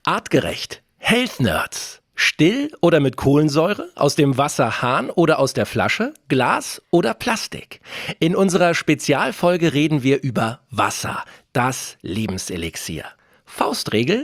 Artgerecht. Health Nerds. Still oder mit Kohlensäure? Aus dem Wasserhahn oder aus der Flasche? Glas oder Plastik? In unserer Spezialfolge reden wir über Wasser, das Lebenselixier. Faustregel: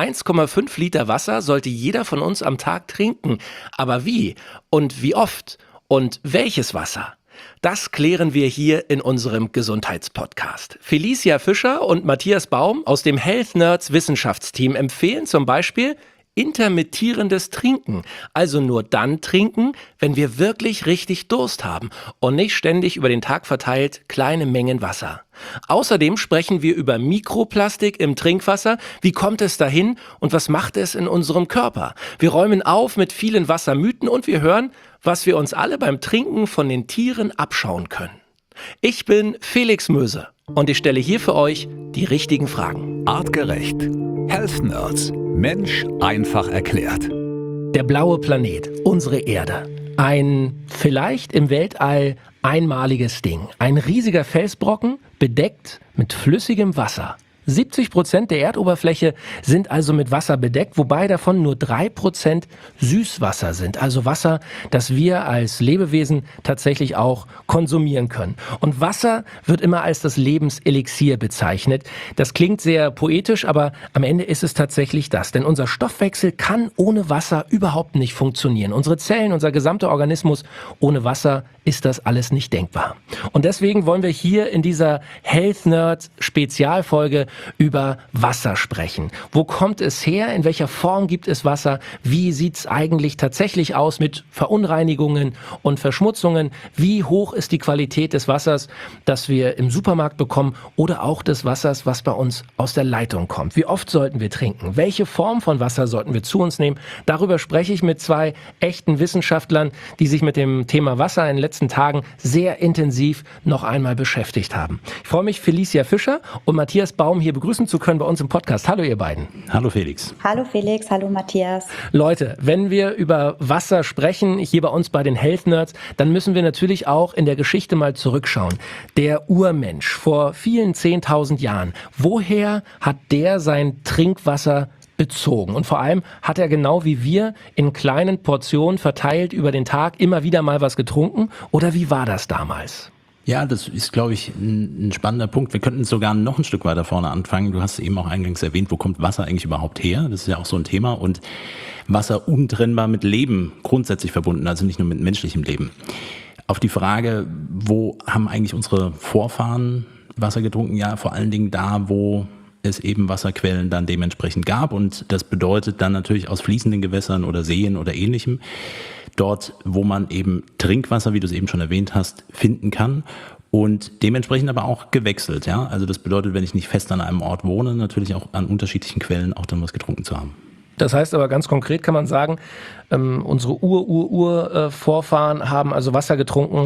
1,5 Liter Wasser sollte jeder von uns am Tag trinken. Aber wie und wie oft und welches Wasser? Das klären wir hier in unserem Gesundheitspodcast. Felicia Fischer und Matthias Baum aus dem Health Nerds Wissenschaftsteam empfehlen zum Beispiel intermittierendes Trinken. Also nur dann trinken, wenn wir wirklich richtig Durst haben und nicht ständig über den Tag verteilt kleine Mengen Wasser. Außerdem sprechen wir über Mikroplastik im Trinkwasser. Wie kommt es dahin und was macht es in unserem Körper? Wir räumen auf mit vielen Wassermythen und wir hören, was wir uns alle beim Trinken von den Tieren abschauen können. Ich bin Felix Möse und ich stelle hier für euch die richtigen Fragen. Artgerecht. Health Nerds. Mensch einfach erklärt. Der blaue Planet, unsere Erde. Ein vielleicht im Weltall einmaliges Ding. Ein riesiger Felsbrocken, bedeckt mit flüssigem Wasser. 70% der Erdoberfläche sind also mit Wasser bedeckt, wobei davon nur 3% Süßwasser sind. Also Wasser, das wir als Lebewesen tatsächlich auch konsumieren können. Und Wasser wird immer als das Lebenselixier bezeichnet. Das klingt sehr poetisch, aber am Ende ist es tatsächlich das. Denn unser Stoffwechsel kann ohne Wasser überhaupt nicht funktionieren. Unsere Zellen, unser gesamter Organismus, ohne Wasser ist das alles nicht denkbar. Und deswegen wollen wir hier in dieser Health Nerds Spezialfolge über Wasser sprechen. Wo kommt es her? In welcher Form gibt es Wasser? Wie sieht es eigentlich tatsächlich aus mit Verunreinigungen und Verschmutzungen? Wie hoch ist die Qualität des Wassers, das wir im Supermarkt bekommen oder auch des Wassers, was bei uns aus der Leitung kommt? Wie oft sollten wir trinken? Welche Form von Wasser sollten wir zu uns nehmen? Darüber spreche ich mit zwei echten Wissenschaftlern, die sich mit dem Thema Wasser in den letzten Tagen sehr intensiv noch einmal beschäftigt haben. Ich freue mich, Felicia Fischer und Matthias Baum hier begrüßen zu können bei uns im Podcast. Hallo ihr beiden. Hallo Felix. Hallo Felix, hallo Matthias. Leute, wenn wir über Wasser sprechen, hier bei uns bei den Health Nerds, dann müssen wir natürlich auch in der Geschichte mal zurückschauen. Der Urmensch vor vielen 10.000 Jahren, woher hat der sein Trinkwasser bezogen? Und vor allem hat er genau wie wir in kleinen Portionen verteilt über den Tag immer wieder mal was getrunken? Oder wie war das damals? Ja, das ist, glaube ich, ein spannender Punkt. Wir könnten sogar noch ein Stück weiter vorne anfangen. Du hast eben auch eingangs erwähnt, wo kommt Wasser eigentlich überhaupt her? Das ist ja auch so ein Thema. Und Wasser untrennbar mit Leben grundsätzlich verbunden, also nicht nur mit menschlichem Leben. Auf die Frage, wo haben eigentlich unsere Vorfahren Wasser getrunken? Ja, vor allen Dingen da, wo es eben Wasserquellen dann dementsprechend gab. Und das bedeutet dann natürlich aus fließenden Gewässern oder Seen oder ähnlichem. Dort, wo man eben Trinkwasser, wie du es eben schon erwähnt hast, finden kann und dementsprechend aber auch gewechselt. Ja? Also das bedeutet, wenn ich nicht fest an einem Ort wohne, natürlich auch an unterschiedlichen Quellen auch dann was getrunken zu haben. Das heißt aber ganz konkret kann man sagen, unsere Vorfahren haben also Wasser getrunken,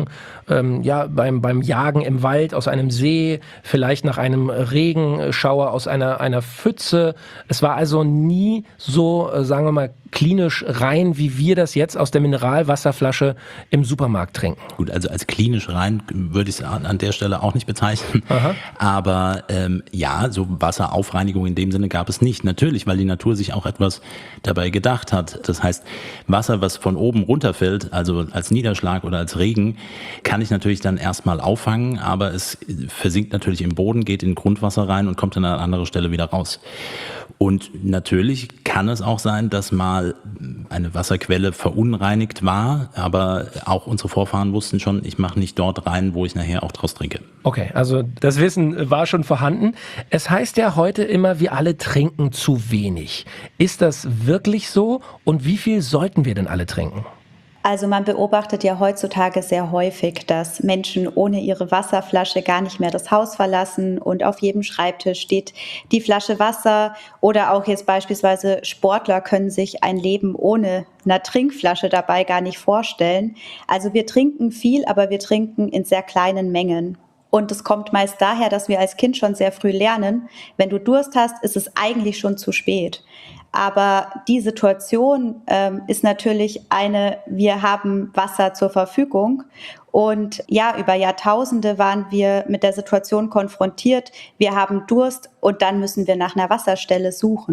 beim Jagen im Wald, aus einem See, vielleicht nach einem Regenschauer, aus einer Pfütze. Es war also nie so, sagen wir mal, klinisch rein, wie wir das jetzt aus der Mineralwasserflasche im Supermarkt trinken. Gut, also als klinisch rein würde ich es an der Stelle auch nicht bezeichnen. Aha. Aber so Wasseraufreinigung in dem Sinne gab es nicht. Natürlich, weil die Natur sich auch etwas dabei gedacht hat. Das heißt, Wasser, was von oben runterfällt, also als Niederschlag oder als Regen, kann ich natürlich dann erstmal auffangen, aber es versinkt natürlich im Boden, geht in Grundwasser rein und kommt dann an andere Stelle wieder raus. Und natürlich kann es auch sein, dass mal eine Wasserquelle verunreinigt war, aber auch unsere Vorfahren wussten schon, ich mache nicht dort rein, wo ich nachher auch draus trinke. Okay, also das Wissen war schon vorhanden. Es heißt ja heute immer, wir alle trinken zu wenig. Ist das wirklich so und wie viel sollten wir denn alle trinken? Also man beobachtet ja heutzutage sehr häufig, dass Menschen ohne ihre Wasserflasche gar nicht mehr das Haus verlassen und auf jedem Schreibtisch steht die Flasche Wasser oder auch jetzt beispielsweise Sportler können sich ein Leben ohne einer Trinkflasche dabei gar nicht vorstellen. Also wir trinken viel, aber wir trinken in sehr kleinen Mengen. Und es kommt meist daher, dass wir als Kind schon sehr früh lernen, wenn du Durst hast, ist es eigentlich schon zu spät. Aber die Situation ist natürlich wir haben Wasser zur Verfügung und ja, über Jahrtausende waren wir mit der Situation konfrontiert, wir haben Durst und dann müssen wir nach einer Wasserstelle suchen.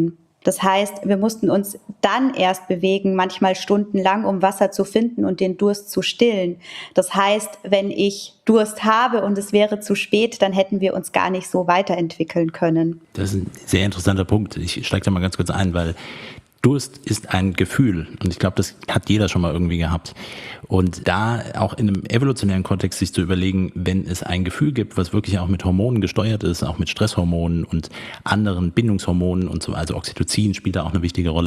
Das heißt, wir mussten uns dann erst bewegen, manchmal stundenlang, um Wasser zu finden und den Durst zu stillen. Das heißt, wenn ich Durst habe und es wäre zu spät, dann hätten wir uns gar nicht so weiterentwickeln können. Das ist ein sehr interessanter Punkt. Ich steige da mal ganz kurz ein, weil Durst ist ein Gefühl und ich glaube, das hat jeder schon mal irgendwie gehabt. Und da auch in einem evolutionären Kontext sich zu überlegen, wenn es ein Gefühl gibt, was wirklich auch mit Hormonen gesteuert ist, auch mit Stresshormonen und anderen Bindungshormonen und so, also Oxytocin spielt da auch eine wichtige Rolle.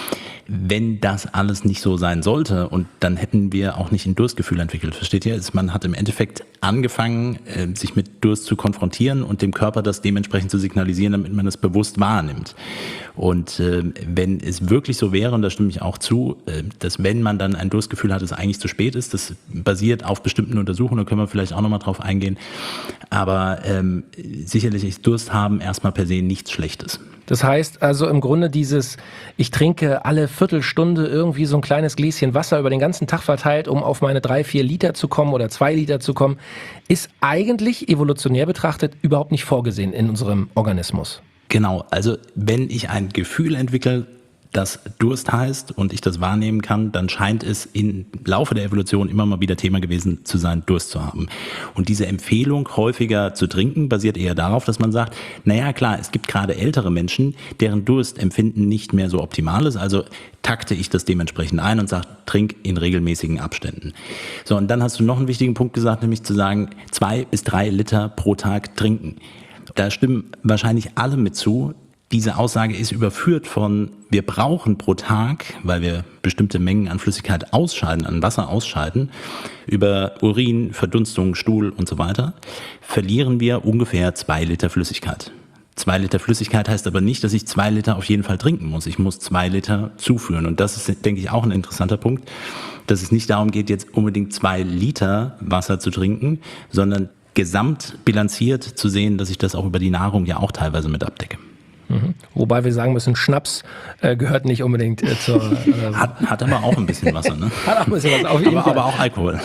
Wenn das alles nicht so sein sollte und dann hätten wir auch nicht ein Durstgefühl entwickelt, versteht ihr? Man hat im Endeffekt angefangen, sich mit Durst zu konfrontieren und dem Körper das dementsprechend zu signalisieren, damit man es bewusst wahrnimmt. Und wenn es wirklich so wäre, und da stimme ich auch zu, dass wenn man dann ein Durstgefühl hat, es eigentlich zu spät ist, das basiert auf bestimmten Untersuchungen, da können wir vielleicht auch nochmal drauf eingehen, aber sicherlich ist Durst haben erstmal per se nichts Schlechtes. Das heißt also im Grunde ich trinke alle Viertelstunde irgendwie so ein kleines Gläschen Wasser über den ganzen Tag verteilt, um auf meine 3-4 Liter zu kommen oder 2 Liter zu kommen, ist eigentlich evolutionär betrachtet überhaupt nicht vorgesehen in unserem Organismus. Genau, also wenn ich ein Gefühl entwickle, das Durst heißt und ich das wahrnehmen kann, dann scheint es im Laufe der Evolution immer mal wieder Thema gewesen zu sein, Durst zu haben. Und diese Empfehlung, häufiger zu trinken, basiert eher darauf, dass man sagt, naja klar, es gibt gerade ältere Menschen, deren Durstempfinden nicht mehr so optimal ist, also takte ich das dementsprechend ein und sage, trink in regelmäßigen Abständen. So, und dann hast du noch einen wichtigen Punkt gesagt, nämlich zu sagen, 2 bis 3 Liter pro Tag trinken. Da stimmen wahrscheinlich alle mit zu. Diese Aussage ist überführt von, wir brauchen pro Tag, weil wir bestimmte Mengen an Flüssigkeit ausscheiden, an Wasser ausscheiden, über Urin, Verdunstung, Stuhl und so weiter, verlieren wir ungefähr 2 Liter Flüssigkeit. 2 Liter Flüssigkeit heißt aber nicht, dass ich 2 Liter auf jeden Fall trinken muss. Ich muss 2 Liter zuführen. Und das ist, denke ich, auch ein interessanter Punkt, dass es nicht darum geht, jetzt unbedingt 2 Liter Wasser zu trinken, sondern gesamt bilanziert zu sehen, dass ich das auch über die Nahrung ja auch teilweise mit abdecke. Mhm. Wobei wir sagen müssen, Schnaps gehört nicht unbedingt zur... Hat aber auch ein bisschen Wasser, ne? Hat auch ein bisschen Wasser, auf jeden Fall. Aber auch Alkohol.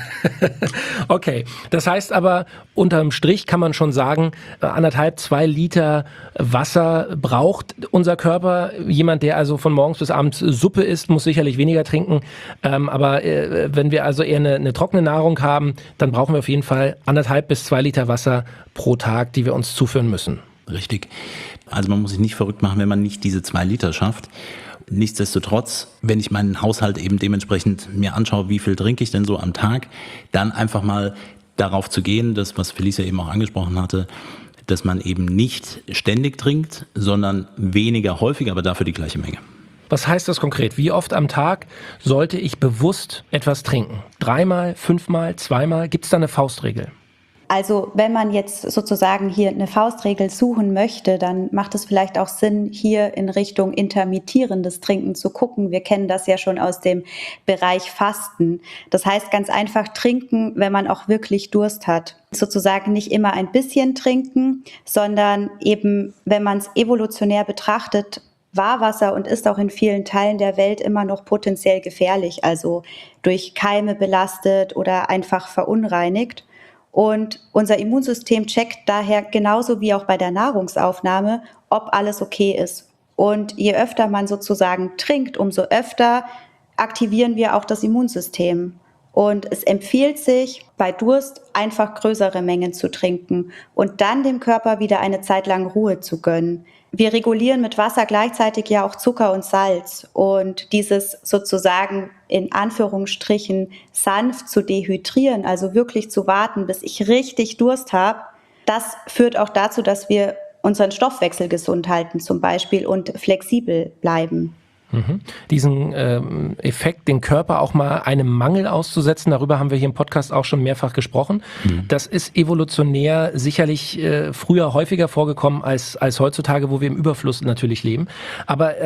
Okay, das heißt aber, unterm Strich kann man schon sagen, 1,5-2 Liter Wasser braucht unser Körper. Jemand, der also von morgens bis abends Suppe isst, muss sicherlich weniger trinken. Aber wenn wir also eher eine trockene Nahrung haben, dann brauchen wir auf jeden Fall 1,5 bis 2 Liter Wasser pro Tag, die wir uns zuführen müssen. Richtig. Also man muss sich nicht verrückt machen, wenn man nicht diese 2 Liter schafft. Nichtsdestotrotz, wenn ich meinen Haushalt eben dementsprechend mir anschaue, wie viel trinke ich denn so am Tag, dann einfach mal darauf zu gehen, das, was Felicia eben auch angesprochen hatte, dass man eben nicht ständig trinkt, sondern weniger häufig, aber dafür die gleiche Menge. Was heißt das konkret? Wie oft am Tag sollte ich bewusst etwas trinken? 3-mal, 5-mal, 2-mal? Gibt es da eine Faustregel? Also wenn man jetzt sozusagen hier eine Faustregel suchen möchte, dann macht es vielleicht auch Sinn, hier in Richtung intermittierendes Trinken zu gucken. Wir kennen das ja schon aus dem Bereich Fasten. Das heißt ganz einfach trinken, wenn man auch wirklich Durst hat. Sozusagen nicht immer ein bisschen trinken, sondern eben, wenn man es evolutionär betrachtet, war Wasser und ist auch in vielen Teilen der Welt immer noch potenziell gefährlich, also durch Keime belastet oder einfach verunreinigt. Und unser Immunsystem checkt daher genauso wie auch bei der Nahrungsaufnahme, ob alles okay ist. Und je öfter man sozusagen trinkt, umso öfter aktivieren wir auch das Immunsystem. Und es empfiehlt sich, bei Durst einfach größere Mengen zu trinken und dann dem Körper wieder eine Zeit lang Ruhe zu gönnen. Wir regulieren mit Wasser gleichzeitig ja auch Zucker und Salz. Und dieses sozusagen in Anführungsstrichen sanft zu dehydrieren, also wirklich zu warten, bis ich richtig Durst habe, das führt auch dazu, dass wir unseren Stoffwechsel gesund halten zum Beispiel und flexibel bleiben. Diesen Effekt, den Körper auch mal einem Mangel auszusetzen, darüber haben wir hier im Podcast auch schon mehrfach gesprochen. Das ist evolutionär sicherlich früher häufiger vorgekommen als heutzutage, wo wir im Überfluss natürlich leben. Aber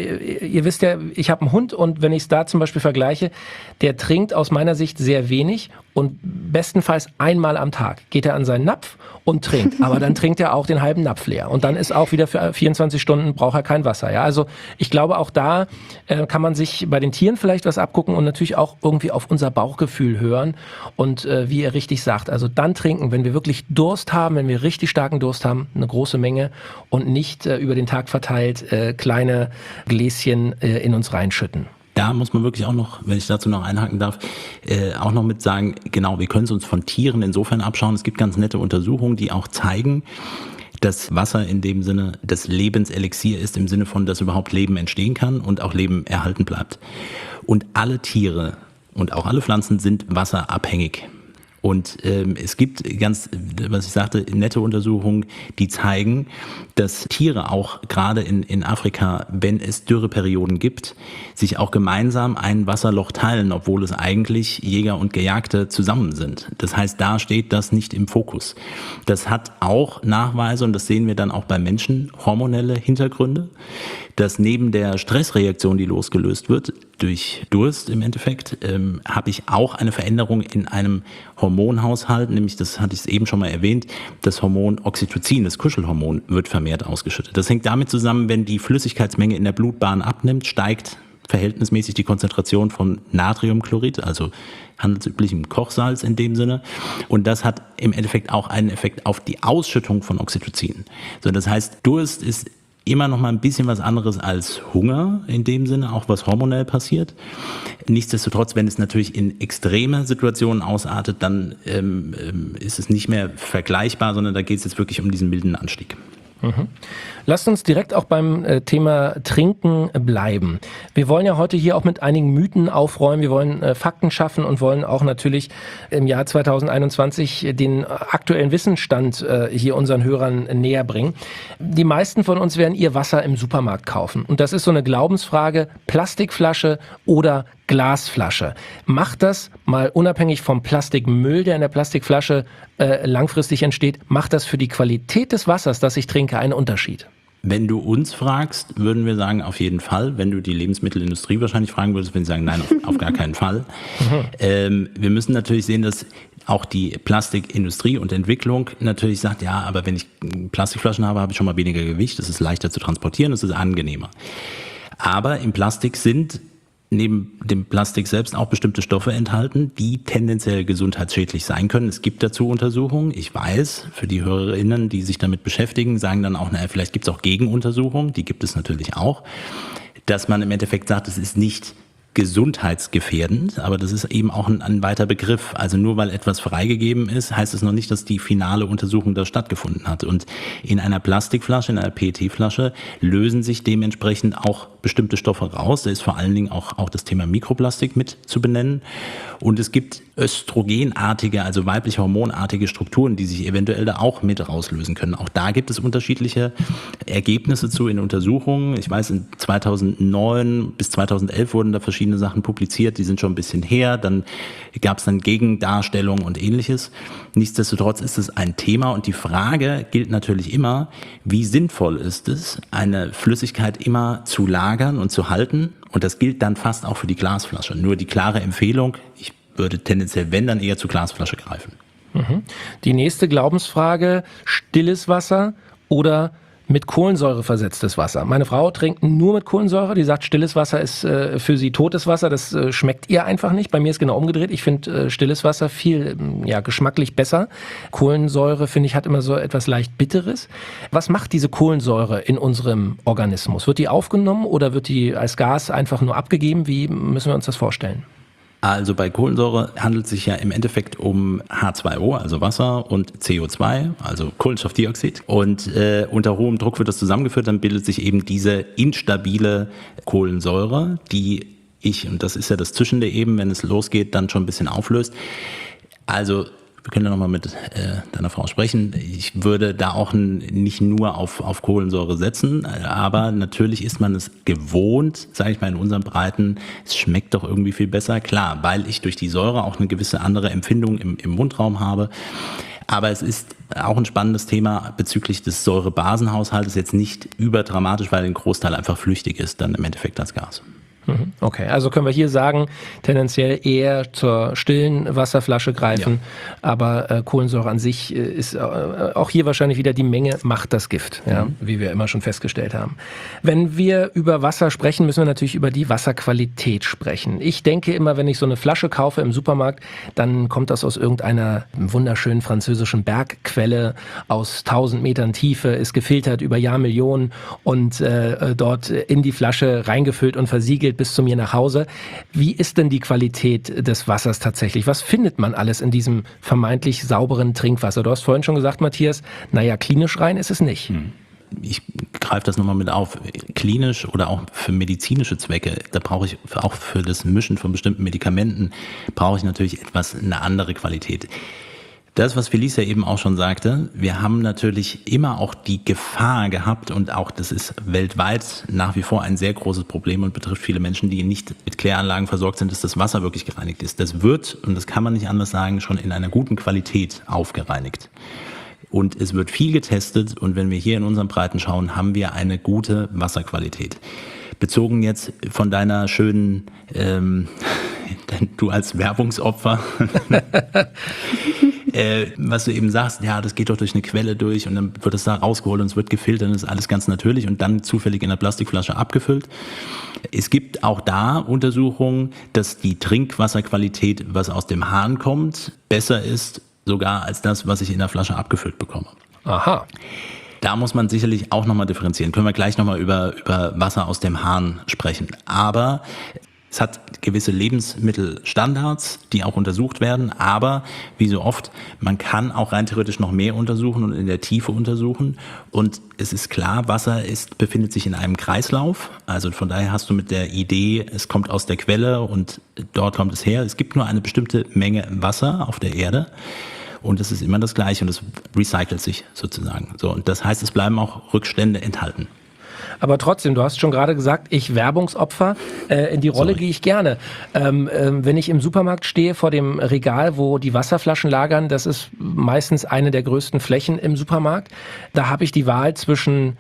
ihr wisst ja, ich habe einen Hund und wenn ich es da zum Beispiel vergleiche, der trinkt aus meiner Sicht sehr wenig und bestenfalls 1-mal am Tag geht er an seinen Napf und trinkt. Aber dann trinkt er auch den halben Napf leer. Und dann ist auch wieder für 24 Stunden braucht er kein Wasser. Ja? Also ich glaube, auch da da kann man sich bei den Tieren vielleicht was abgucken und natürlich auch irgendwie auf unser Bauchgefühl hören. Und wie ihr richtig sagt, also dann trinken, wenn wir wirklich Durst haben, wenn wir richtig starken Durst haben, eine große Menge und nicht über den Tag verteilt kleine Gläschen in uns reinschütten. Da muss man wirklich auch noch, wenn ich dazu noch einhaken darf, auch noch mit sagen, genau, wir können es uns von Tieren insofern abschauen. Es gibt ganz nette Untersuchungen, die auch zeigen, dass Wasser in dem Sinne das Lebenselixier ist, im Sinne von, dass überhaupt Leben entstehen kann und auch Leben erhalten bleibt. Und alle Tiere und auch alle Pflanzen sind wasserabhängig. Und es gibt ganz, was ich sagte, nette Untersuchungen, die zeigen, dass Tiere auch gerade in Afrika, wenn es Dürreperioden gibt, sich auch gemeinsam ein Wasserloch teilen, obwohl es eigentlich Jäger und Gejagte zusammen sind. Das heißt, da steht das nicht im Fokus. Das hat auch Nachweise, und das sehen wir dann auch bei Menschen, hormonelle Hintergründe, dass neben der Stressreaktion, die losgelöst wird, durch Durst im Endeffekt, habe ich auch eine Veränderung in einem Hormonhaushalt, nämlich, das hatte ich eben schon mal erwähnt, das Hormon Oxytocin, das Kuschelhormon, wird vermehrt ausgeschüttet. Das hängt damit zusammen, wenn die Flüssigkeitsmenge in der Blutbahn abnimmt, steigt verhältnismäßig die Konzentration von Natriumchlorid, also handelsüblichem Kochsalz in dem Sinne. Und das hat im Endeffekt auch einen Effekt auf die Ausschüttung von Oxytocin. So, das heißt, Durst ist immer noch mal ein bisschen was anderes als Hunger in dem Sinne, auch was hormonell passiert. Nichtsdestotrotz, wenn es natürlich in extreme Situationen ausartet, dann ist es nicht mehr vergleichbar, sondern da geht es jetzt wirklich um diesen milden Anstieg. Mhm. Lasst uns direkt auch beim Thema Trinken bleiben. Wir wollen ja heute hier auch mit einigen Mythen aufräumen. Wir wollen Fakten schaffen und wollen auch natürlich im Jahr 2021 den aktuellen Wissensstand hier unseren Hörern näher bringen. Die meisten von uns werden ihr Wasser im Supermarkt kaufen. Und das ist so eine Glaubensfrage, Plastikflasche oder Glasflasche. Macht das, mal unabhängig vom Plastikmüll, der in der Plastikflasche langfristig entsteht, macht das für die Qualität des Wassers, das ich trinke, einen Unterschied? Wenn du uns fragst, würden wir sagen, auf jeden Fall. Wenn du die Lebensmittelindustrie wahrscheinlich fragen würdest, würden sie sagen, nein, auf gar keinen Fall. Wir müssen natürlich sehen, dass auch die Plastikindustrie und Entwicklung natürlich sagt, ja, aber wenn ich Plastikflaschen habe, habe ich schon mal weniger Gewicht, es ist leichter zu transportieren, es ist angenehmer. Aber im Plastik sind neben dem Plastik selbst auch bestimmte Stoffe enthalten, die tendenziell gesundheitsschädlich sein können. Es gibt dazu Untersuchungen. Ich weiß, für die HörerInnen, die sich damit beschäftigen, sagen dann auch, naja, vielleicht gibt es auch Gegenuntersuchungen, die gibt es natürlich auch, dass man im Endeffekt sagt, es ist nicht gesundheitsgefährdend, aber das ist eben auch ein weiter Begriff. Also nur weil etwas freigegeben ist, heißt es noch nicht, dass die finale Untersuchung da stattgefunden hat. Und in einer Plastikflasche, in einer PET-Flasche lösen sich dementsprechend auch bestimmte Stoffe raus. Da ist vor allen Dingen auch das Thema Mikroplastik mit zu benennen. Und es gibt östrogenartige, also weibliche hormonartige Strukturen, die sich eventuell da auch mit rauslösen können. Auch da gibt es unterschiedliche Ergebnisse zu in Untersuchungen. Ich weiß, in 2009 bis 2011 wurden da verschiedene Sachen publiziert, die sind schon ein bisschen her. Dann gab es dann Gegendarstellungen und Ähnliches. Nichtsdestotrotz ist es ein Thema und die Frage gilt natürlich immer, wie sinnvoll ist es, eine Flüssigkeit immer zu lagern und zu halten? Und das gilt dann fast auch für die Glasflasche. Nur die klare Empfehlung, ich würde tendenziell, wenn, dann eher zur Glasflasche greifen. Mhm. Die nächste Glaubensfrage, stilles Wasser oder mit Kohlensäure versetztes Wasser. Meine Frau trinkt nur mit Kohlensäure, die sagt, stilles Wasser ist für sie totes Wasser, das schmeckt ihr einfach nicht. Bei mir ist genau umgedreht, ich finde stilles Wasser viel geschmacklich besser. Kohlensäure, finde ich, hat immer so etwas leicht Bitteres. Was macht diese Kohlensäure in unserem Organismus? Wird die aufgenommen oder wird die als Gas einfach nur abgegeben? Wie müssen wir uns das vorstellen? Also bei Kohlensäure handelt es sich ja im Endeffekt um H2O, also Wasser, und CO2, also Kohlenstoffdioxid. Und unter hohem Druck wird das zusammengeführt, dann bildet sich eben diese instabile Kohlensäure, die und das ist ja das Zischende eben, wenn es losgeht, dann schon ein bisschen auflöst. Also wir können ja nochmal mit deiner Frau sprechen. Ich würde da auch nicht nur auf Kohlensäure setzen, aber natürlich ist man es gewohnt, sage ich mal in unseren Breiten, es schmeckt doch irgendwie viel besser. Klar, weil ich durch die Säure auch eine gewisse andere Empfindung im Mundraum habe. Aber es ist auch ein spannendes Thema bezüglich des Säurebasenhaushaltes, jetzt nicht überdramatisch, weil ein Großteil einfach flüchtig ist, dann im Endeffekt als Gas. Okay, also können wir hier sagen, tendenziell eher zur stillen Wasserflasche greifen, aber Kohlensäure an sich ist auch hier wahrscheinlich wieder die Menge macht das Gift, wie wir immer schon festgestellt haben. Wenn wir über Wasser sprechen, müssen wir natürlich über die Wasserqualität sprechen. Ich denke immer, wenn ich so eine Flasche kaufe im Supermarkt, dann kommt das aus irgendeiner wunderschönen französischen Bergquelle aus 1000 Metern Tiefe, ist gefiltert über Jahrmillionen und dort in die Flasche reingefüllt und versiegelt bis zu mir nach Hause. Wie ist denn die Qualität des Wassers tatsächlich? Was findet man alles in diesem vermeintlich sauberen Trinkwasser? Du hast vorhin schon gesagt, Matthias, naja, klinisch rein ist es nicht. Ich greife das nochmal mit auf. Klinisch oder auch für medizinische Zwecke, da brauche ich auch für das Mischen von bestimmten Medikamenten, brauche ich natürlich eine andere Qualität. Das, was Felicia eben auch schon sagte, wir haben natürlich immer auch die Gefahr gehabt und auch das ist weltweit nach wie vor ein sehr großes Problem und betrifft viele Menschen, die nicht mit Kläranlagen versorgt sind, dass das Wasser wirklich gereinigt ist. Das wird, und das kann man nicht anders sagen, schon in einer guten Qualität aufgereinigt. Und es wird viel getestet und wenn wir hier in unseren Breiten schauen, haben wir eine gute Wasserqualität. Bezogen jetzt von deiner schönen, du als Werbungsopfer, was du eben sagst, ja, das geht doch durch eine Quelle durch und dann wird es da rausgeholt und es wird gefiltert und das ist alles ganz natürlich und dann zufällig in der Plastikflasche abgefüllt. Es gibt auch da Untersuchungen, dass die Trinkwasserqualität, was aus dem Hahn kommt, besser ist sogar als das, was ich in der Flasche abgefüllt bekomme. Aha. Da muss man sicherlich auch nochmal differenzieren. Können wir gleich nochmal über Wasser aus dem Hahn sprechen. Aber es hat gewisse Lebensmittelstandards, die auch untersucht werden. Aber wie so oft, man kann auch rein theoretisch noch mehr untersuchen und in der Tiefe untersuchen. Und es ist klar, Wasser befindet sich in einem Kreislauf. Also von daher hast du mit der Idee, es kommt aus der Quelle und dort kommt es her. Es gibt nur eine bestimmte Menge Wasser auf der Erde. Und es ist immer das Gleiche und es recycelt sich sozusagen. So, und das heißt, es bleiben auch Rückstände enthalten. Aber trotzdem, du hast schon gerade gesagt, ich Werbungsopfer, in die Rolle gehe ich gerne. Wenn ich im Supermarkt stehe vor dem Regal, wo die Wasserflaschen lagern, das ist meistens eine der größten Flächen im Supermarkt, da habe ich die Wahl zwischen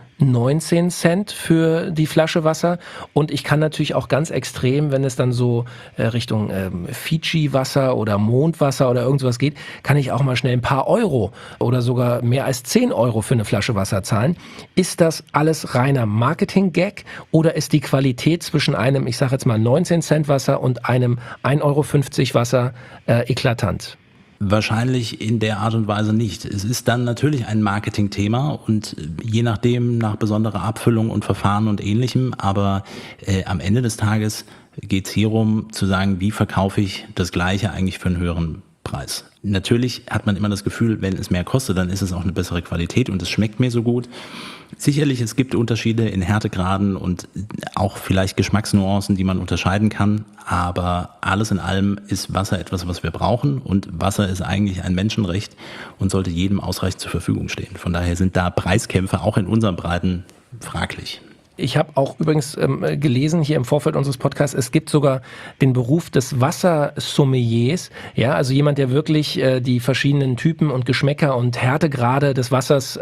19 Cent für die Flasche Wasser und ich kann natürlich auch ganz extrem, wenn es dann so Richtung Fiji-Wasser oder Mondwasser oder irgendwas geht, kann ich auch mal schnell ein paar Euro oder sogar mehr als 10 Euro für eine Flasche Wasser zahlen. Ist das alles reiner Marketing-Gag oder ist die Qualität zwischen einem, ich sage jetzt mal 19 Cent Wasser und einem 1,50 Euro Wasser eklatant? Wahrscheinlich in der Art und Weise nicht. Es ist dann natürlich ein Marketingthema und je nachdem nach besonderer Abfüllung und Verfahren und Ähnlichem, aber am Ende des Tages geht es hierum zu sagen, wie verkaufe ich das Gleiche eigentlich für einen höheren Preis. Natürlich hat man immer das Gefühl, wenn es mehr kostet, dann ist es auch eine bessere Qualität und es schmeckt mir so gut. Sicherlich, es gibt Unterschiede in Härtegraden und auch vielleicht Geschmacksnuancen, die man unterscheiden kann, aber alles in allem ist Wasser etwas, was wir brauchen und Wasser ist eigentlich ein Menschenrecht und sollte jedem ausreichend zur Verfügung stehen. Von daher sind da Preiskämpfe auch in unseren Breiten fraglich. Ich habe auch übrigens gelesen hier im Vorfeld unseres Podcasts, es gibt sogar den Beruf des Wassersommeliers, ja, also jemand, der wirklich die verschiedenen Typen und Geschmäcker und Härtegrade des Wassers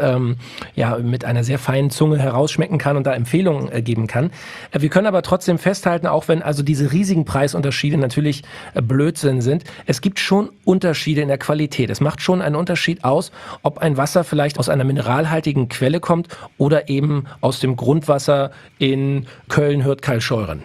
mit einer sehr feinen Zunge herausschmecken kann und da Empfehlungen geben kann. Wir können aber trotzdem festhalten, auch wenn also diese riesigen Preisunterschiede natürlich Blödsinn sind, es gibt schon Unterschiede in der Qualität. Es macht schon einen Unterschied aus, ob ein Wasser vielleicht aus einer mineralhaltigen Quelle kommt oder eben aus dem Grundwasser in Köln-Hürth-Keilscheuren.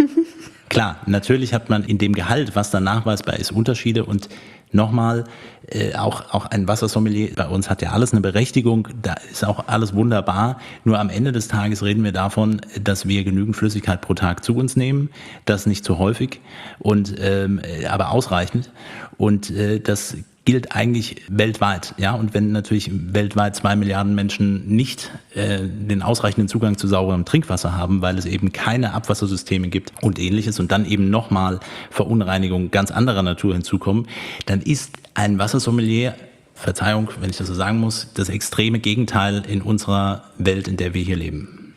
Klar, natürlich hat man in dem Gehalt, was dann nachweisbar ist, Unterschiede und nochmal, auch ein Wassersommelier bei uns hat ja alles eine Berechtigung, da ist auch alles wunderbar, nur am Ende des Tages reden wir davon, dass wir genügend Flüssigkeit pro Tag zu uns nehmen, das nicht zu häufig und aber ausreichend und das gilt eigentlich weltweit, ja, und wenn natürlich weltweit 2 Milliarden Menschen nicht den ausreichenden Zugang zu sauberem Trinkwasser haben, weil es eben keine Abwassersysteme gibt und Ähnliches und dann eben nochmal Verunreinigungen ganz anderer Natur hinzukommen, dann ist ein Wassersommelier, Verzeihung, wenn ich das so sagen muss, das extreme Gegenteil in unserer Welt, in der wir hier leben.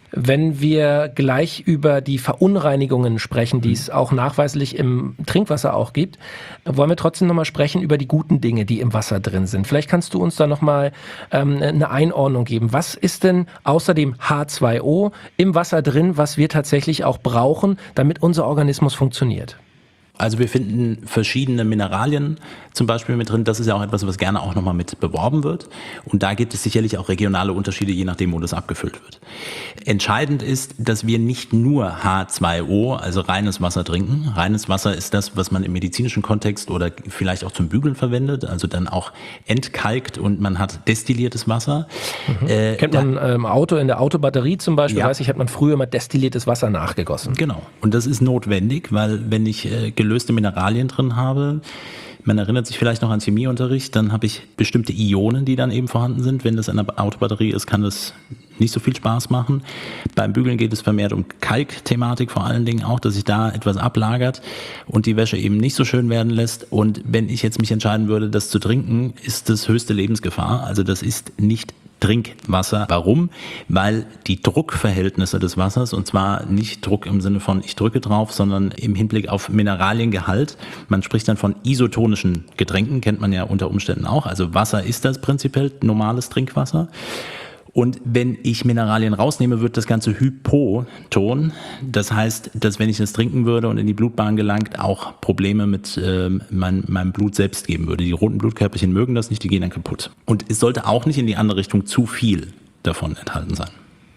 Wenn wir gleich über die Verunreinigungen sprechen, die es auch nachweislich im Trinkwasser auch gibt, wollen wir trotzdem nochmal sprechen über die guten Dinge, die im Wasser drin sind. Vielleicht kannst du uns da nochmal eine Einordnung geben. Was ist denn außer dem H2O im Wasser drin, was wir tatsächlich auch brauchen, damit unser Organismus funktioniert? Also wir finden verschiedene Mineralien zum Beispiel mit drin. Das ist ja auch etwas, was gerne auch nochmal mit beworben wird. Und da gibt es sicherlich auch regionale Unterschiede, je nachdem, wo das abgefüllt wird. Entscheidend ist, dass wir nicht nur H2O, also reines Wasser trinken. Reines Wasser ist das, was man im medizinischen Kontext oder vielleicht auch zum Bügeln verwendet, also dann auch entkalkt und man hat destilliertes Wasser. Kennt man im Auto, in der Autobatterie zum Beispiel, Ja. weiß ich, hat man früher mal destilliertes Wasser nachgegossen. Genau. Und das ist notwendig, weil wenn ich gelöste Mineralien drin habe, man erinnert sich vielleicht noch an Chemieunterricht, dann habe ich bestimmte Ionen, die dann eben vorhanden sind. Wenn das in einer Autobatterie ist, kann das nicht so viel Spaß machen. Beim Bügeln geht es vermehrt um Kalkthematik vor allen Dingen auch, dass sich da etwas ablagert und die Wäsche eben nicht so schön werden lässt. Und wenn ich jetzt mich entscheiden würde, das zu trinken, ist das höchste Lebensgefahr. Also das ist nicht Trinkwasser. Warum? Weil die Druckverhältnisse des Wassers, und zwar nicht Druck im Sinne von ich drücke drauf, sondern im Hinblick auf Mineraliengehalt. Man spricht dann von isotonischen Getränken, kennt man ja unter Umständen auch. Also Wasser ist das prinzipiell normales Trinkwasser. Und wenn ich Mineralien rausnehme, wird das Ganze hypoton. Das heißt, dass wenn ich das trinken würde und in die Blutbahn gelangt, auch Probleme mit meinem Blut selbst geben würde. Die roten Blutkörperchen mögen das nicht, die gehen dann kaputt. Und es sollte auch nicht in die andere Richtung zu viel davon enthalten sein.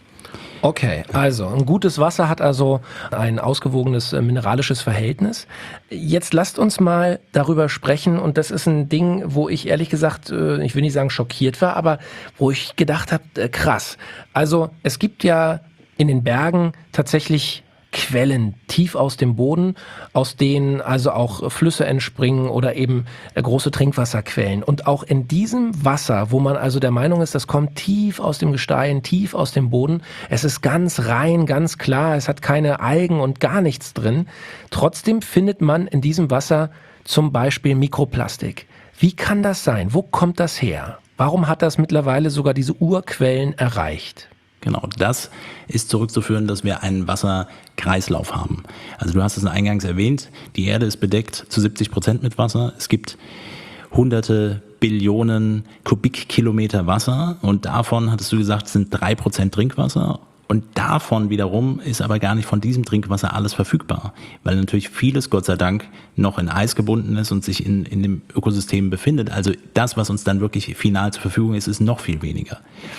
Okay, also ein gutes Wasser hat also ein ausgewogenes mineralisches Verhältnis. Jetzt lasst uns mal darüber sprechen und das ist ein Ding, wo ich ehrlich gesagt, ich will nicht sagen schockiert war, aber wo ich gedacht habe, krass. Also es gibt ja in den Bergen tatsächlich Quellen tief aus dem Boden, aus denen also auch Flüsse entspringen oder eben große Trinkwasserquellen. Und auch in diesem Wasser, wo man also der Meinung ist, das kommt tief aus dem Gestein, tief aus dem Boden, es ist ganz rein, ganz klar, es hat keine Algen und gar nichts drin. Trotzdem findet man in diesem Wasser zum Beispiel Mikroplastik. Wie kann das sein? Wo kommt das her? Warum hat das mittlerweile sogar diese Urquellen erreicht? Genau, das ist zurückzuführen, dass wir einen Wasserkreislauf haben. Also du hast es eingangs erwähnt, die Erde ist bedeckt zu 70% mit Wasser. Es gibt hunderte Billionen Kubikkilometer Wasser und davon, hattest du gesagt, sind 3% Trinkwasser. Und davon wiederum ist aber gar nicht von diesem Trinkwasser alles verfügbar, weil natürlich vieles, Gott sei Dank, noch in Eis gebunden ist und sich in dem Ökosystem befindet. Also das, was uns dann wirklich final zur Verfügung ist, ist noch viel weniger.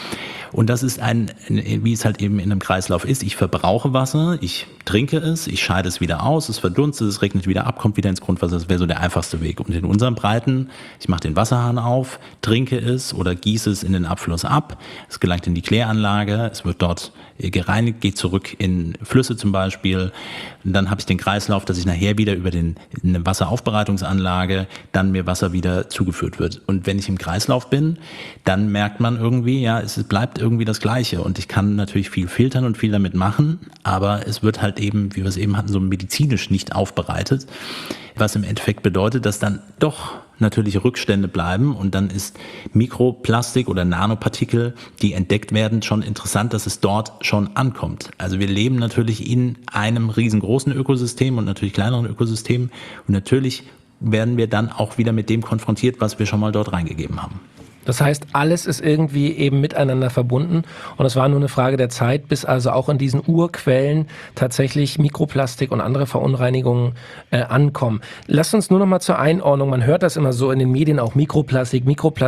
Und das ist wie es halt eben in einem Kreislauf ist. Ich verbrauche Wasser, ich trinke es, ich scheide es wieder aus, es verdunstet, es regnet wieder ab, kommt wieder ins Grundwasser. Das wäre so der einfachste Weg. Und in unseren Breiten, ich mache den Wasserhahn auf, trinke es oder gieße es in den Abfluss ab. Es gelangt in die Kläranlage, es wird dort gereinigt, geht zurück in Flüsse zum Beispiel. Und dann habe ich den Kreislauf, dass ich nachher wieder über eine Wasseraufbereitungsanlage dann mir Wasser wieder zugeführt wird. Und wenn ich im Kreislauf bin, dann merkt man irgendwie, ja, es bleibt irgendwie das Gleiche. Und ich kann natürlich viel filtern und viel damit machen, aber es wird halt eben, wie wir es eben hatten, so medizinisch nicht aufbereitet. Was im Endeffekt bedeutet, dass dann doch natürlich Rückstände bleiben und dann ist Mikroplastik oder Nanopartikel, die entdeckt werden, schon interessant, dass es dort schon ankommt. Also wir leben natürlich in einem riesengroßen Ökosystem und natürlich kleineren Ökosystemen und natürlich werden wir dann auch wieder mit dem konfrontiert, was wir schon mal dort reingegeben haben. Das heißt, alles ist irgendwie eben miteinander verbunden und es war nur eine Frage der Zeit, bis also auch in diesen Urquellen tatsächlich Mikroplastik und andere Verunreinigungen ankommen. Lasst uns nur noch mal zur Einordnung, man hört das immer so in den Medien auch, Mikroplastik.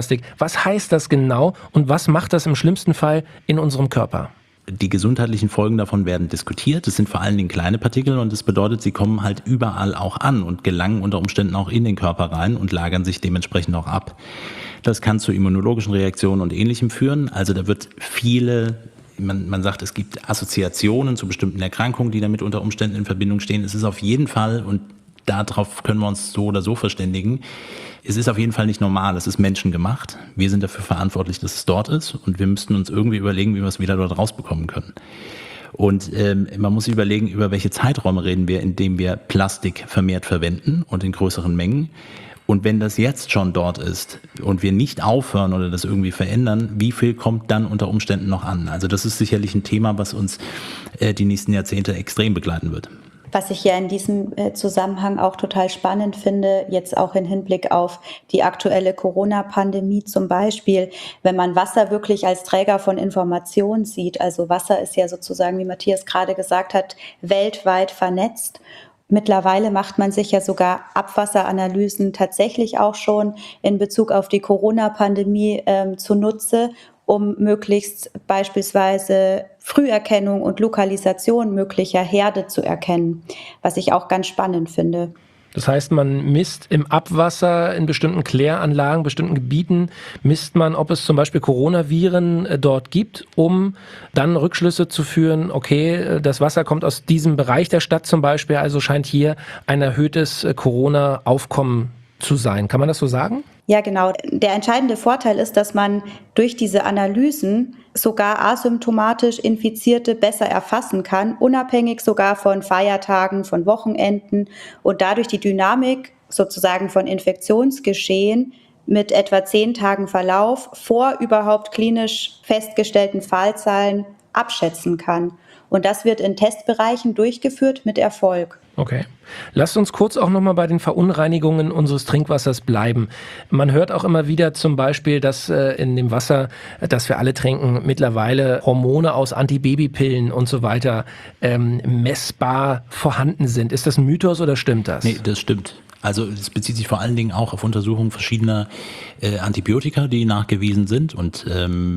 Was heißt das genau und was macht das im schlimmsten Fall in unserem Körper? Die gesundheitlichen Folgen davon werden diskutiert. Es sind vor allen Dingen kleine Partikel und das bedeutet, sie kommen halt überall auch an und gelangen unter Umständen auch in den Körper rein und lagern sich dementsprechend auch ab. Das kann zu immunologischen Reaktionen und Ähnlichem führen. Also da wird man sagt, es gibt Assoziationen zu bestimmten Erkrankungen, die damit unter Umständen in Verbindung stehen. Es ist auf jeden Fall, und darauf können wir uns so oder so verständigen, es ist auf jeden Fall nicht normal, es ist menschengemacht. Wir sind dafür verantwortlich, dass es dort ist und wir müssten uns irgendwie überlegen, wie wir es wieder dort rausbekommen können. Und man muss sich überlegen, über welche Zeiträume reden wir, indem wir Plastik vermehrt verwenden und in größeren Mengen. Und wenn das jetzt schon dort ist und wir nicht aufhören oder das irgendwie verändern, wie viel kommt dann unter Umständen noch an? Also das ist sicherlich ein Thema, was uns die nächsten Jahrzehnte extrem begleiten wird. Was ich ja in diesem Zusammenhang auch total spannend finde, jetzt auch im Hinblick auf die aktuelle Corona-Pandemie zum Beispiel, wenn man Wasser wirklich als Träger von Information sieht. Also Wasser ist ja sozusagen, wie Matthias gerade gesagt hat, weltweit vernetzt. Mittlerweile macht man sich ja sogar Abwasseranalysen tatsächlich auch schon in Bezug auf die Corona-Pandemie zunutze, um möglichst beispielsweise Früherkennung und Lokalisation möglicher Herde zu erkennen, was ich auch ganz spannend finde. Das heißt, man misst im Abwasser in bestimmten Kläranlagen, bestimmten Gebieten, misst man, ob es zum Beispiel Coronaviren dort gibt, um dann Rückschlüsse zu führen, okay, das Wasser kommt aus diesem Bereich der Stadt zum Beispiel, also scheint hier ein erhöhtes Corona-Aufkommen zu sein. Kann man das so sagen? Ja, genau. Der entscheidende Vorteil ist, dass man durch diese Analysen sogar asymptomatisch Infizierte besser erfassen kann, unabhängig sogar von Feiertagen, von Wochenenden und dadurch die Dynamik sozusagen von Infektionsgeschehen mit etwa 10 Tagen Verlauf vor überhaupt klinisch festgestellten Fallzahlen abschätzen kann. Und das wird in Testbereichen durchgeführt mit Erfolg. Okay. Lasst uns kurz auch nochmal bei den Verunreinigungen unseres Trinkwassers bleiben. Man hört auch immer wieder zum Beispiel, dass in dem Wasser, das wir alle trinken, mittlerweile Hormone aus Antibabypillen und so weiter messbar vorhanden sind. Ist das ein Mythos oder stimmt das? Nee, das stimmt. Also es bezieht sich vor allen Dingen auch auf Untersuchungen verschiedener Antibiotika, die nachgewiesen sind. Und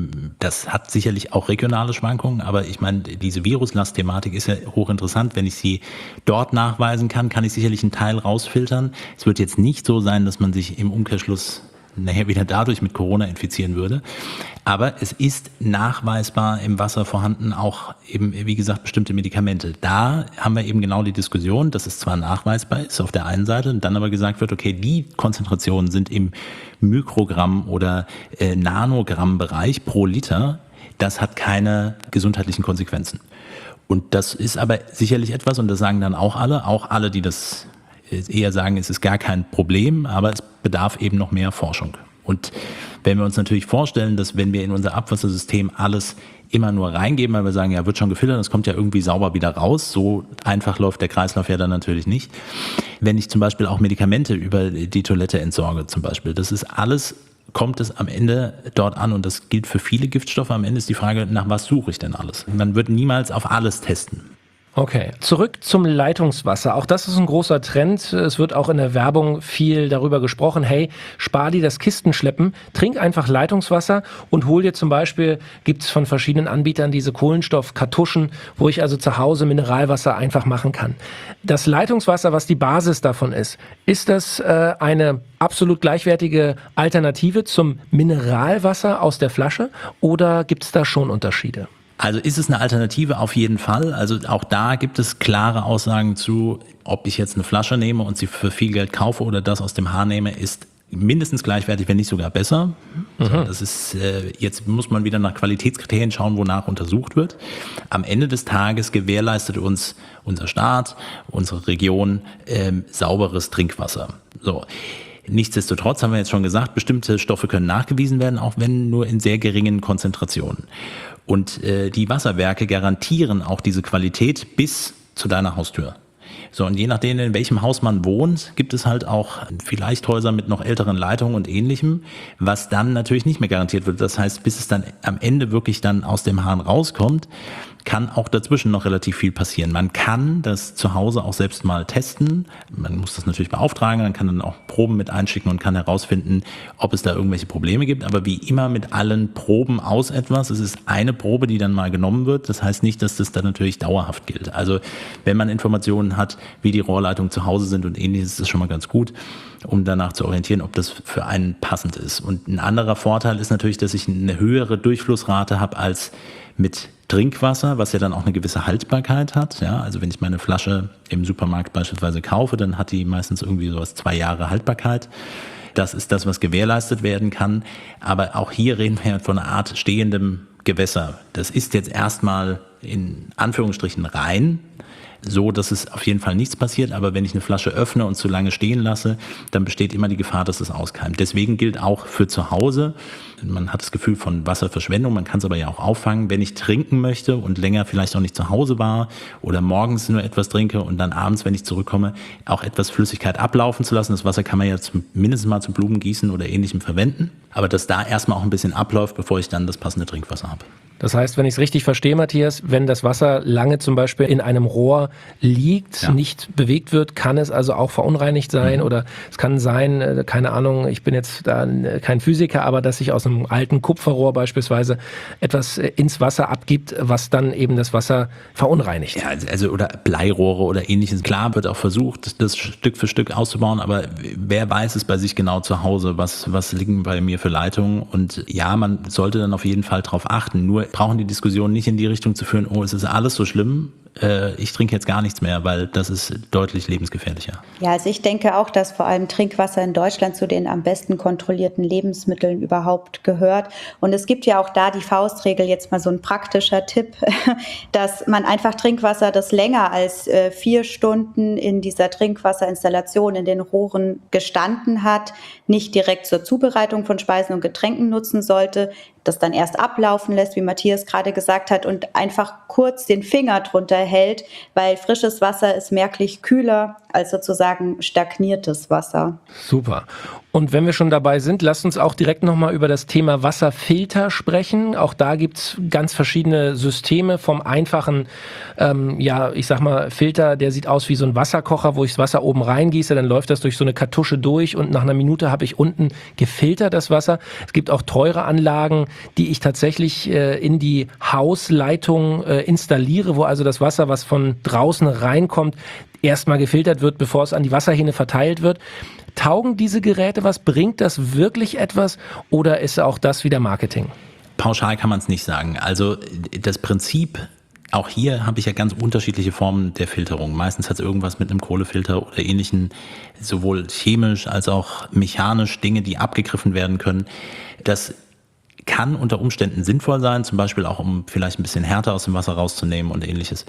das hat sicherlich auch regionale Schwankungen. Aber ich meine, diese Viruslast-Thematik ist ja hochinteressant. Wenn ich sie dort nachweisen kann, kann ich sicherlich einen Teil rausfiltern. Es wird jetzt nicht so sein, dass man sich im Umkehrschluss nachher wieder dadurch mit Corona infizieren würde. Aber es ist nachweisbar im Wasser vorhanden, auch eben, wie gesagt, bestimmte Medikamente. Da haben wir eben genau die Diskussion, dass es zwar nachweisbar ist auf der einen Seite und dann aber gesagt wird, okay, die Konzentrationen sind im Mikrogramm- oder Nanogramm-Bereich pro Liter. Das hat keine gesundheitlichen Konsequenzen. Und das ist aber sicherlich etwas, und das sagen dann auch alle, die das eher sagen, es ist gar kein Problem, aber es bedarf eben noch mehr Forschung. Und wenn wir uns natürlich vorstellen, dass wenn wir in unser Abwassersystem alles immer nur reingeben, weil wir sagen, ja, wird schon gefiltert, das kommt ja irgendwie sauber wieder raus, so einfach läuft der Kreislauf ja dann natürlich nicht. Wenn ich zum Beispiel auch Medikamente über die Toilette entsorge zum Beispiel, das ist alles, kommt es am Ende dort an und das gilt für viele Giftstoffe. Am Ende ist die Frage, nach was suche ich denn alles? Man wird niemals auf alles testen. Okay, zurück zum Leitungswasser. Auch das ist ein großer Trend. Es wird auch in der Werbung viel darüber gesprochen. Hey, spar dir das Kistenschleppen, trink einfach Leitungswasser und hol dir zum Beispiel, gibt es von verschiedenen Anbietern diese Kohlenstoffkartuschen, wo ich also zu Hause Mineralwasser einfach machen kann. Das Leitungswasser, was die Basis davon ist das eine absolut gleichwertige Alternative zum Mineralwasser aus der Flasche oder gibt es da schon Unterschiede? Also ist es eine Alternative auf jeden Fall. Also auch da gibt es klare Aussagen zu, ob ich jetzt eine Flasche nehme und sie für viel Geld kaufe oder das aus dem Hahn nehme, ist mindestens gleichwertig, wenn nicht sogar besser. So, das ist, jetzt muss man wieder nach Qualitätskriterien schauen, wonach untersucht wird. Am Ende des Tages gewährleistet uns unser Staat, unsere Region sauberes Trinkwasser. So. Nichtsdestotrotz haben wir jetzt schon gesagt, bestimmte Stoffe können nachgewiesen werden, auch wenn nur in sehr geringen Konzentrationen. Und die Wasserwerke garantieren auch diese Qualität bis zu deiner Haustür. So, und je nachdem, in welchem Haus man wohnt, gibt es halt auch vielleicht Häuser mit noch älteren Leitungen und Ähnlichem, was dann natürlich nicht mehr garantiert wird. Das heißt, bis es dann am Ende wirklich dann aus dem Hahn rauskommt, kann auch dazwischen noch relativ viel passieren. Man kann das zu Hause auch selbst mal testen. Man muss das natürlich beauftragen, man kann dann auch Proben mit einschicken und kann herausfinden, ob es da irgendwelche Probleme gibt. Aber wie immer mit allen Proben aus etwas, es ist eine Probe, die dann mal genommen wird. Das heißt nicht, dass das dann natürlich dauerhaft gilt. Also wenn man Informationen hat, wie die Rohrleitungen zu Hause sind und ähnliches, ist das schon mal ganz gut, um danach zu orientieren, ob das für einen passend ist. Und ein anderer Vorteil ist natürlich, dass ich eine höhere Durchflussrate habe als mit Trinkwasser, was ja dann auch eine gewisse Haltbarkeit hat. Ja, also wenn ich meine Flasche im Supermarkt beispielsweise kaufe, dann hat die meistens irgendwie so 2 Jahre Haltbarkeit. Das ist das, was gewährleistet werden kann. Aber auch hier reden wir von einer Art stehendem Gewässer. Das ist jetzt erstmal in Anführungsstrichen rein. so, dass es auf jeden Fall nichts passiert. Aber wenn ich eine Flasche öffne und zu lange stehen lasse, dann besteht immer die Gefahr, dass es auskeimt. Deswegen gilt auch für zu Hause, man hat das Gefühl von Wasserverschwendung, man kann es aber ja auch auffangen, wenn ich trinken möchte und länger vielleicht auch nicht zu Hause war oder morgens nur etwas trinke und dann abends, wenn ich zurückkomme, auch etwas Flüssigkeit ablaufen zu lassen. Das Wasser kann man ja mindestens mal zum Blumengießen oder Ähnlichem verwenden, aber dass da erstmal auch ein bisschen abläuft, bevor ich dann das passende Trinkwasser habe. Das heißt, wenn ich es richtig verstehe, Matthias, wenn das Wasser lange zum Beispiel in einem Rohr liegt, nicht bewegt wird, kann es also auch verunreinigt sein oder es kann sein, keine Ahnung, ich bin jetzt da kein Physiker, aber dass sich aus einem alten Kupferrohr beispielsweise etwas ins Wasser abgibt, was dann eben das Wasser verunreinigt. Ja, also oder Bleirohre oder Ähnliches. Klar wird auch versucht, das Stück für Stück auszubauen, aber wer weiß es bei sich genau zu Hause, was liegen bei mir für Leitungen, und ja, man sollte dann auf jeden Fall drauf achten, nur brauchen die Diskussion nicht in die Richtung zu führen, oh, es ist alles so schlimm, ich trinke jetzt gar nichts mehr, weil das ist deutlich lebensgefährlicher. Ja, also ich denke auch, dass vor allem Trinkwasser in Deutschland zu den am besten kontrollierten Lebensmitteln überhaupt gehört. Und es gibt ja auch da die Faustregel, jetzt mal so ein praktischer Tipp, dass man einfach Trinkwasser, das länger als 4 Stunden in dieser Trinkwasserinstallation in den Rohren gestanden hat, nicht direkt zur Zubereitung von Speisen und Getränken nutzen sollte, das dann erst ablaufen lässt, wie Matthias gerade gesagt hat, und einfach kurz den Finger drunter hält, weil frisches Wasser ist merklich kühler als sozusagen stagniertes Wasser. Super. Und wenn wir schon dabei sind, lasst uns auch direkt nochmal über das Thema Wasserfilter sprechen. Auch da gibt's ganz verschiedene Systeme, vom einfachen, ich sag mal, Filter, der sieht aus wie so ein Wasserkocher, wo ich das Wasser oben reingieße, dann läuft das durch so eine Kartusche durch und nach einer Minute habe ich unten gefiltert das Wasser. Es gibt auch teure Anlagen, die ich tatsächlich in die Hausleitung installiere, wo also das Wasser, was von draußen reinkommt, erstmal gefiltert wird, bevor es an die Wasserhähne verteilt wird. Taugen diese Geräte was? Bringt das wirklich etwas oder ist auch das wieder Marketing? Pauschal kann man es nicht sagen. Also das Prinzip, auch hier habe ich ja ganz unterschiedliche Formen der Filterung. Meistens hat es irgendwas mit einem Kohlefilter oder ähnlichen, sowohl chemisch als auch mechanisch Dinge, die abgegriffen werden können. Das kann unter Umständen sinnvoll sein, zum Beispiel auch, um vielleicht ein bisschen Härte aus dem Wasser rauszunehmen und Ähnliches.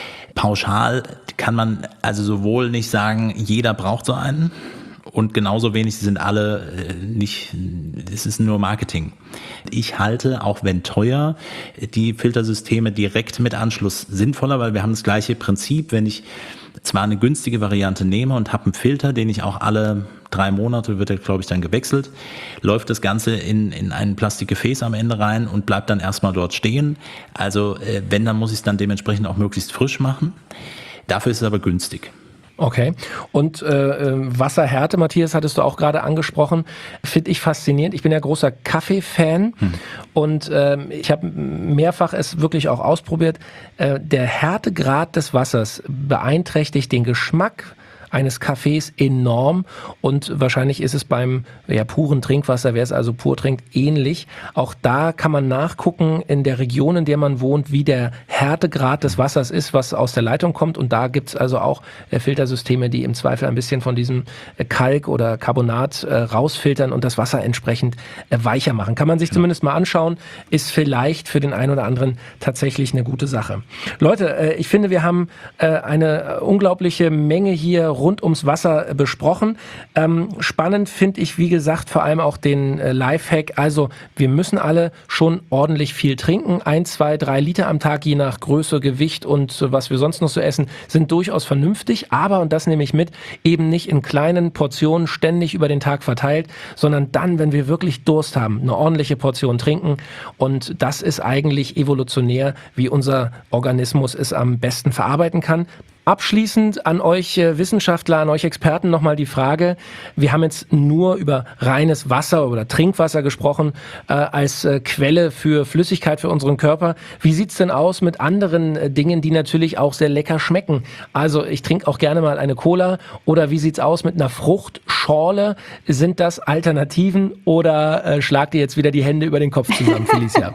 Pauschal kann man also sowohl nicht sagen, jeder braucht so einen, und genauso wenig sind alle nicht, es ist nur Marketing. Ich halte, auch wenn teuer, die Filtersysteme direkt mit Anschluss sinnvoller, weil wir haben das gleiche Prinzip. Wenn ich zwar eine günstige Variante nehme und habe einen Filter, den ich auch alle 3 Monate, wird er, glaube ich, dann gewechselt, läuft das Ganze in ein Plastikgefäß am Ende rein und bleibt dann erstmal dort stehen. Also wenn, dann muss ich es dann dementsprechend auch möglichst frisch machen. Dafür ist es aber günstig. Okay. Und Wasserhärte, Matthias, hattest du auch gerade angesprochen, finde ich faszinierend. Ich bin ja großer Kaffee-Fan und ich habe mehrfach es wirklich auch ausprobiert. Der Härtegrad des Wassers beeinträchtigt den Geschmack eines Kaffees enorm und wahrscheinlich ist es beim puren Trinkwasser, wer es also pur trinkt, ähnlich. Auch da kann man nachgucken in der Region, in der man wohnt, wie der Härtegrad des Wassers ist, was aus der Leitung kommt, und da gibt's also auch Filtersysteme, die im Zweifel ein bisschen von diesem Kalk oder Carbonat rausfiltern und das Wasser entsprechend weicher machen. Kann man sich zumindest mal anschauen, ist vielleicht für den einen oder anderen tatsächlich eine gute Sache. Leute, ich finde, wir haben eine unglaubliche Menge hier rund ums Wasser besprochen. Spannend finde ich, wie gesagt, vor allem auch den Lifehack. Also wir müssen alle schon ordentlich viel trinken. 1, 2, 3 Liter am Tag, je nach Größe, Gewicht und was wir sonst noch so essen, sind durchaus vernünftig. Aber, und das nehme ich mit, eben nicht in kleinen Portionen ständig über den Tag verteilt, sondern dann, wenn wir wirklich Durst haben, eine ordentliche Portion trinken. Und das ist eigentlich evolutionär, wie unser Organismus es am besten verarbeiten kann. Abschließend an euch Wissenschaftler, an euch Experten nochmal die Frage, wir haben jetzt nur über reines Wasser oder Trinkwasser gesprochen als Quelle für Flüssigkeit für unseren Körper. Wie sieht's denn aus mit anderen Dingen, die natürlich auch sehr lecker schmecken? Also ich trinke auch gerne mal eine Cola, oder wie sieht's aus mit einer Fruchtschorle? Sind das Alternativen oder schlagt ihr jetzt wieder die Hände über den Kopf zusammen, Felicia?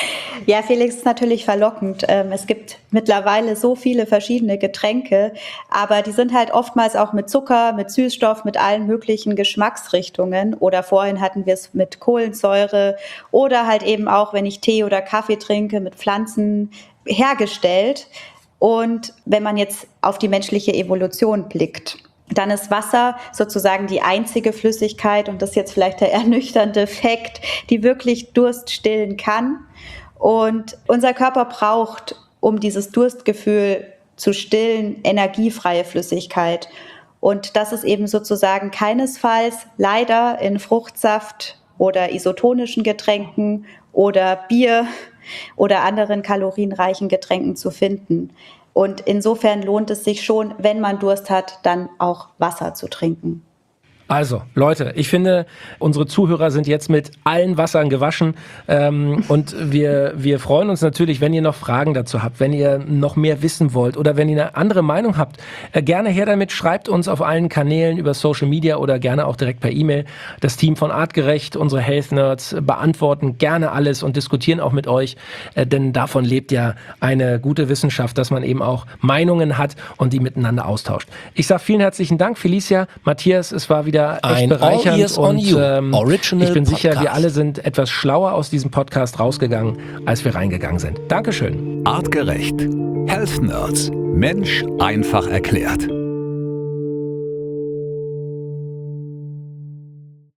Ja, Felix, ist natürlich verlockend. Es gibt mittlerweile so viele verschiedene Getränke, aber die sind halt oftmals auch mit Zucker, mit Süßstoff, mit allen möglichen Geschmacksrichtungen. Oder vorhin hatten wir es mit Kohlensäure oder halt eben auch, wenn ich Tee oder Kaffee trinke, mit Pflanzen hergestellt. Und wenn man jetzt auf die menschliche Evolution blickt, dann ist Wasser sozusagen die einzige Flüssigkeit, und das ist jetzt vielleicht der ernüchternde Fakt, die wirklich Durst stillen kann. Und unser Körper braucht, um dieses Durstgefühl zu stillen, energiefreie Flüssigkeit. Und das ist eben sozusagen keinesfalls leider in Fruchtsaft oder isotonischen Getränken oder Bier oder anderen kalorienreichen Getränken zu finden. Und insofern lohnt es sich schon, wenn man Durst hat, dann auch Wasser zu trinken. Also, Leute, ich finde, unsere Zuhörer sind jetzt mit allen Wassern gewaschen und wir freuen uns natürlich, wenn ihr noch Fragen dazu habt, wenn ihr noch mehr wissen wollt oder wenn ihr eine andere Meinung habt, gerne her damit, schreibt uns auf allen Kanälen über Social Media oder gerne auch direkt per E-Mail. Das Team von Artgerecht, unsere Health Nerds beantworten gerne alles und diskutieren auch mit euch, denn davon lebt ja eine gute Wissenschaft, dass man eben auch Meinungen hat und die miteinander austauscht. Ich sage vielen herzlichen Dank, Felicia, Matthias, es war wieder echt bereichernd und ich bin sicher, wir alle sind etwas schlauer aus diesem Podcast rausgegangen, als wir reingegangen sind. Dankeschön. Artgerecht. Health Nerds. Mensch einfach erklärt.